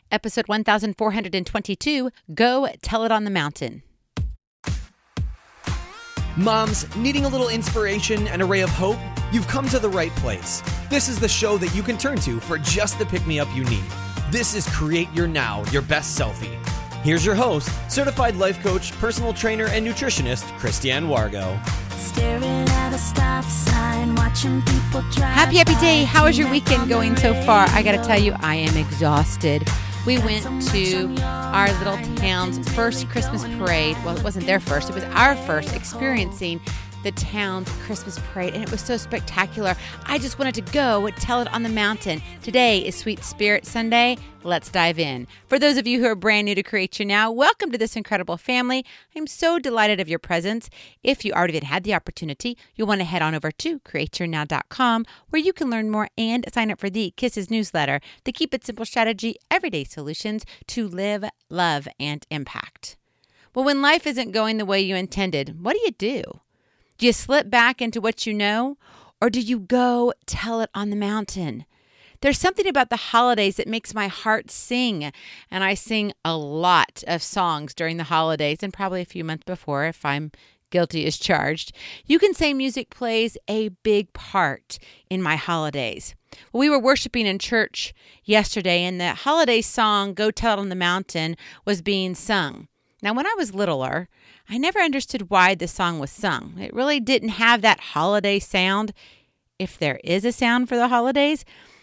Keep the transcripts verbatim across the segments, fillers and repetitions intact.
episode one thousand four hundred twenty-two, Go Tell It on the Mountain. Moms, needing a little inspiration and a ray of hope? You've come to the right place. This is the show that you can turn to for just the pick-me-up you need. This is Create Your Now, Your Best Selfie. Here's your host, certified life coach, personal trainer, and nutritionist, Christiane Wargo. Staring at a stop sign, watching people drive. Happy, happy day. How is your weekend going so far? I got to tell you, I am exhausted. We went to our little town's first Christmas parade. Well, it wasn't their first. It was our first experiencing the town's Christmas parade, and it was so spectacular. I just wanted to go tell it on the mountain. Today is Sweet Spirit Sunday. Let's dive in. For those of you who are brand new to Create Your Now, welcome to this incredible family. I'm so delighted of your presence. If you already had the opportunity, you'll want to head on over to create your now dot com, where you can learn more and sign up for the Kisses newsletter, the Keep It Simple strategy, everyday solutions to live, love, and impact. Well, when life isn't going the way you intended, what do you do? Do you slip back into what you know, or do you go tell it on the mountain? There's something about the holidays that makes my heart sing, and I sing a lot of songs during the holidays and probably a few months before if I'm guilty as charged. You can say music plays a big part in my holidays. Well, we were worshiping in church yesterday, and the holiday song, Go Tell It on the Mountain, was being sung. Now, when I was littler, I never understood why the song was sung. It really didn't have that holiday sound, if there is a sound for the holidays.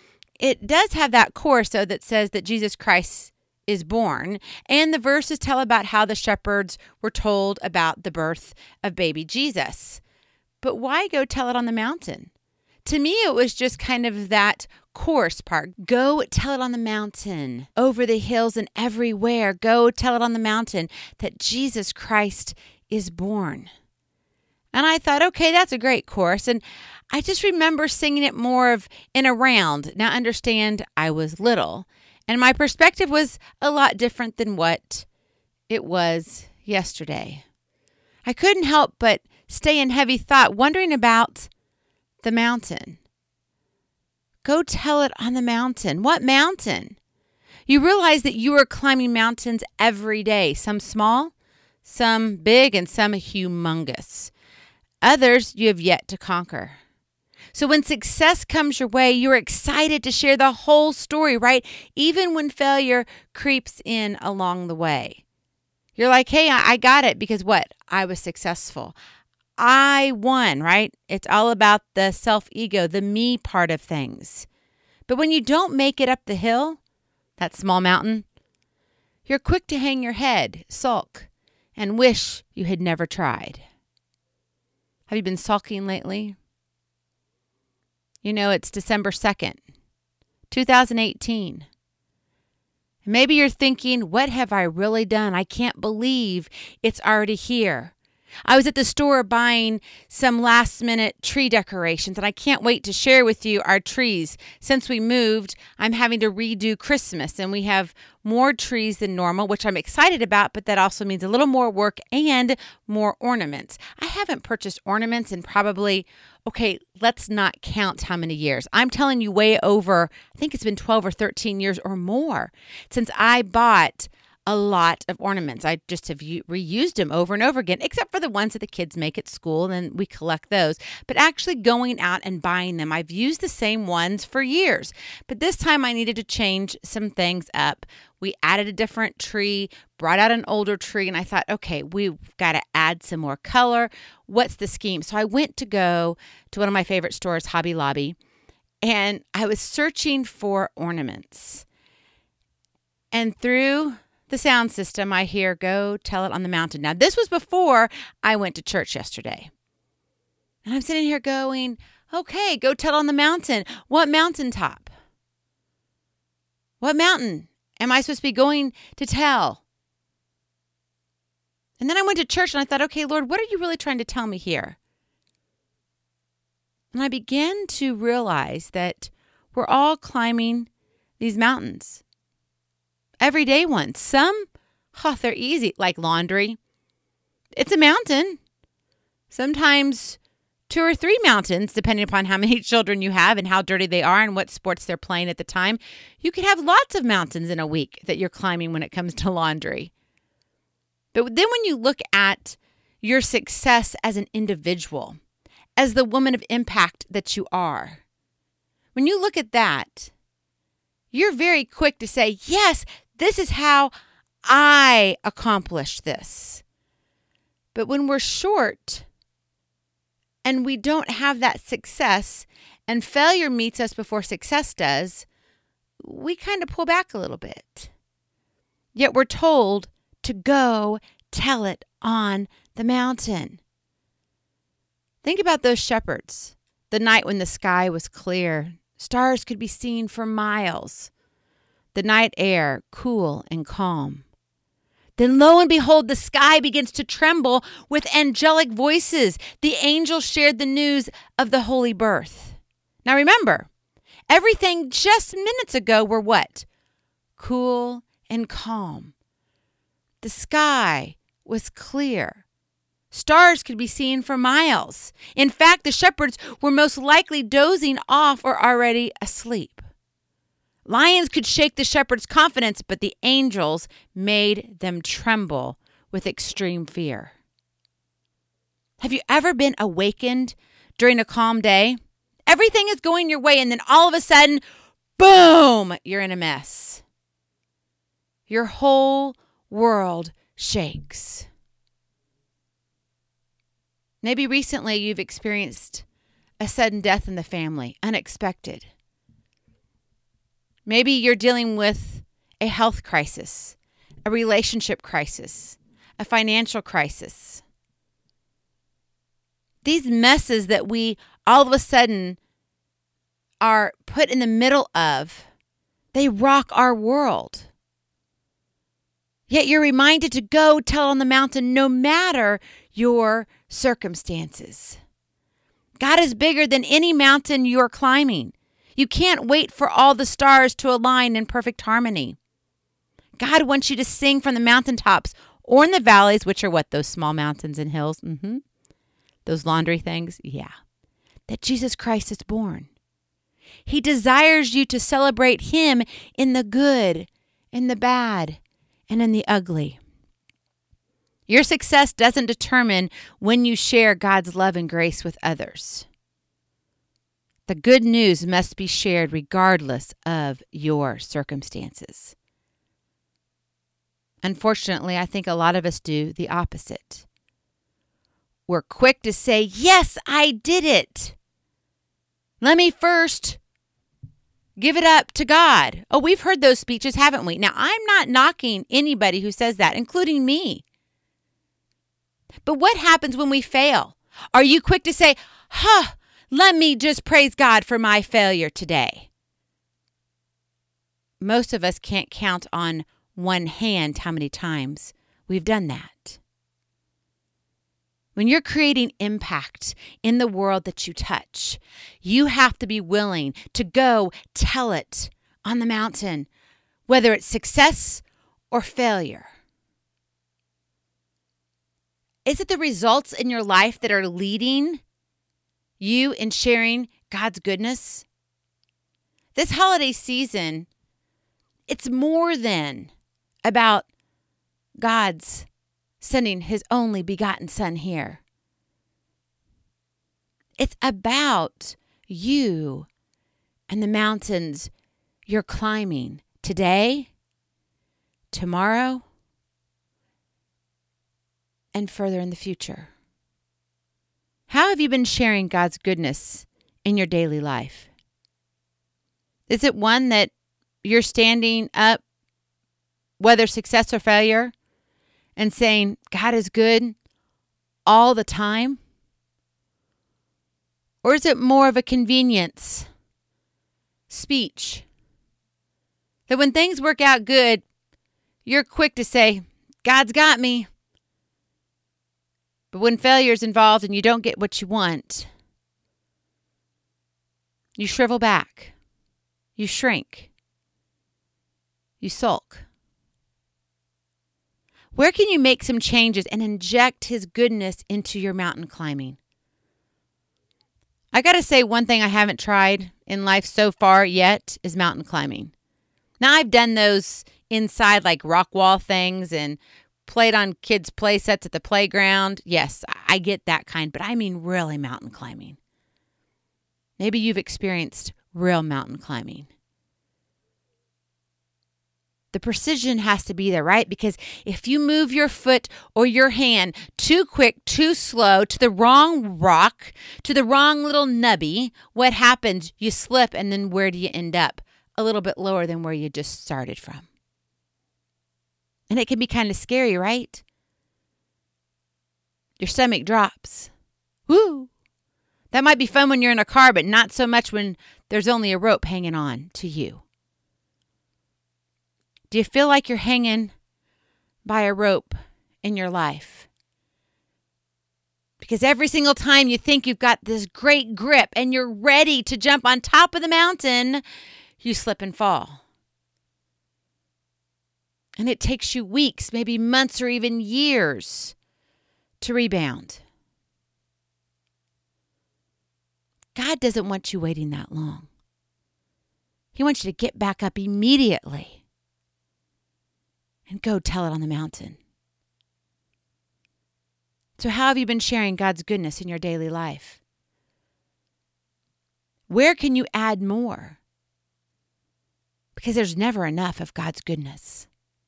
It does have that chorus, though, that says that Jesus Christ is born, and the verses tell about how the shepherds were told about the birth of baby Jesus. But why go tell it on the mountain? To me, it was just kind of that chorus part. Go tell it on the mountain, over the hills and everywhere. Go tell it on the mountain that Jesus Christ is born. And I thought, okay, that's a great chorus. And I just remember singing it more of in a round. Now, understand, I was little, and my perspective was a lot different than what it was yesterday. I couldn't help but stay in heavy thought, wondering about the mountain. Go tell it on the mountain. What mountain? You realize that you are climbing mountains every day, some small, some big, and some humongous. Others you have yet to conquer. So when success comes your way, you're excited to share the whole story, right? Even when failure creeps in along the way. You're like, hey, I got it because what? I was successful. I won, right? It's all about the self-ego, the me part of things. But when you don't make it up the hill, that small mountain, you're quick to hang your head, sulk, and wish you had never tried. Have you been sulking lately? You know, it's December second, two thousand eighteen. Maybe you're thinking, what have I really done? I can't believe it's already here. I was at the store buying some last minute tree decorations, and I can't wait to share with you our trees. Since we moved, I'm having to redo Christmas, and we have more trees than normal, which I'm excited about, but that also means a little more work and more ornaments. I haven't purchased ornaments in probably, okay, let's not count how many years. I'm telling you way over, I think it's been twelve or thirteen years or more since I bought a lot of ornaments. I just have u- reused them over and over again, except for the ones that the kids make at school, and we collect those. But actually going out and buying them, I've used the same ones for years. But this time I needed to change some things up. We added a different tree, brought out an older tree, and I thought, okay, we've got to add some more color. What's the scheme? So I went to go to one of my favorite stores, Hobby Lobby, and I was searching for ornaments. And through the sound system, I hear, go tell it on the mountain. Now, this was before I went to church yesterday. And I'm sitting here going, okay, go tell it on the mountain. What mountaintop? What mountain am I supposed to be going to tell? And then I went to church and I thought, okay, Lord, what are you really trying to tell me here? And I began to realize that we're all climbing these mountains. Everyday ones. Some, oh, they're easy, like laundry. It's a mountain. Sometimes two or three mountains, depending upon how many children you have and how dirty they are and what sports they're playing at the time. You could have lots of mountains in a week that you're climbing when it comes to laundry. But then when you look at your success as an individual, as the woman of impact that you are, when you look at that, you're very quick to say, yes, this is how I accomplished this. But when we're short and we don't have that success and failure meets us before success does, we kind of pull back a little bit. Yet we're told to go tell it on the mountain. Think about those shepherds. The night when the sky was clear, stars could be seen for miles. The night air cool and calm. Then lo and behold, the sky begins to tremble with angelic voices. The angels shared the news of the holy birth. Now remember, everything just minutes ago were what? Cool and calm. The sky was clear. Stars could be seen for miles. In fact, the shepherds were most likely dozing off or already asleep. Lions could shake the shepherds' confidence, but the angels made them tremble with extreme fear. Have you ever been awakened during a calm day? Everything is going your way, and then all of a sudden, boom, you're in a mess. Your whole world shakes. Maybe recently you've experienced a sudden death in the family, unexpected. Maybe you're dealing with a health crisis, a relationship crisis, a financial crisis. These messes that we all of a sudden are put in the middle of, they rock our world. Yet you're reminded to go tell on the mountain no matter your circumstances. God is bigger than any mountain you're climbing. You can't wait for all the stars to align in perfect harmony. God wants you to sing from the mountaintops or in the valleys, which are what, those small mountains and hills? Mm-hmm. Those laundry things? Yeah. That Jesus Christ is born. He desires you to celebrate Him in the good, in the bad, and in the ugly. Your success doesn't determine when you share God's love and grace with others. The good news must be shared regardless of your circumstances. Unfortunately, I think a lot of us do the opposite. We're quick to say, yes, I did it. Let me first give it up to God. Oh, we've heard those speeches, haven't we? Now, I'm not knocking anybody who says that, including me. But what happens when we fail? Are you quick to say, huh, let me just praise God for my failure today? Most of us can't count on one hand how many times we've done that. When you're creating impact in the world that you touch, you have to be willing to go tell it on the mountain, whether it's success or failure. Is it the results in your life that are leading you in sharing God's goodness? This holiday season, it's more than about God's sending His only begotten Son here. It's about you and the mountains you're climbing today, tomorrow, and further in the future. How have you been sharing God's goodness in your daily life? Is it one that you're standing up, whether success or failure, and saying, God is good all the time? Or is it more of a convenience speech? That when things work out good, you're quick to say, God's got me. But when failure's involved and you don't get what you want, you shrivel back. You shrink. You sulk. Where can you make some changes and inject His goodness into your mountain climbing? I got to say, one thing I haven't tried in life so far yet is mountain climbing. Now, I've done those inside like rock wall things and played on kids' play sets at the playground. Yes, I get that kind, but I mean really mountain climbing. Maybe you've experienced real mountain climbing. The precision has to be there, right? Because if you move your foot or your hand too quick, too slow, to the wrong rock, to the wrong little nubby, what happens? You slip, and then where do you end up? A little bit lower than where you just started from. And it can be kind of scary, right? Your stomach drops. Woo! That might be fun when you're in a car, but not so much when there's only a rope hanging on to you. Do you feel like you're hanging by a rope in your life? Because every single time you think you've got this great grip and you're ready to jump on top of the mountain, you slip and fall. And it takes you weeks, maybe months, or even years to rebound. God doesn't want you waiting that long. He wants you to get back up immediately and go tell it on the mountain. So how have you been sharing God's goodness in your daily life? Where can you add more? Because there's never enough of God's goodness.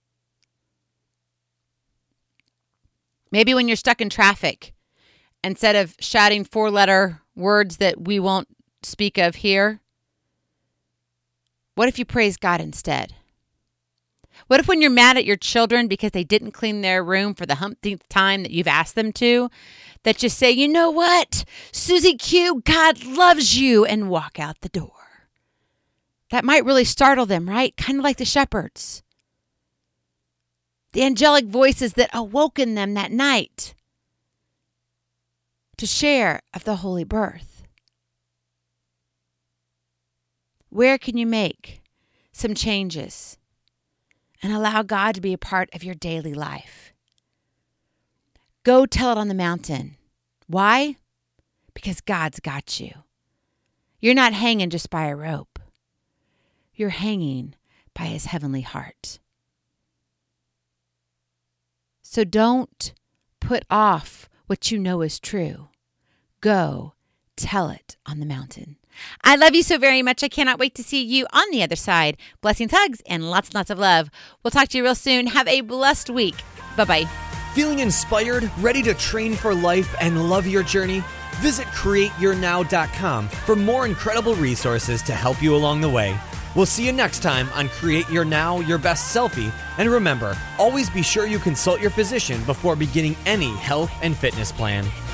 Maybe when you're stuck in traffic, instead of shouting four-letter words that we won't speak of here, what if you praise God instead? What if when you're mad at your children because they didn't clean their room for the umpteenth time that you've asked them to, that you say, you know what, Susie Q, God loves you, and walk out the door? That might really startle them, right? Kind of like the shepherds. The angelic voices that awoke in them that night to share of the holy birth. Where can you make some changes and allow God to be a part of your daily life? Go tell it on the mountain. Why? Because God's got you. You're not hanging just by a rope. You're hanging by his heavenly heart. So don't put off what you know is true. Go tell it on the mountain. I love you so very much. I cannot wait to see you on the other side. Blessings, hugs, and lots and lots of love. We'll talk to you real soon. Have a blessed week. Bye-bye. Feeling inspired, ready to train for life, and love your journey? Visit create your now dot com for more incredible resources to help you along the way. We'll see you next time on Create Your Now, Your Best Selfie. And remember, always be sure you consult your physician before beginning any health and fitness plan.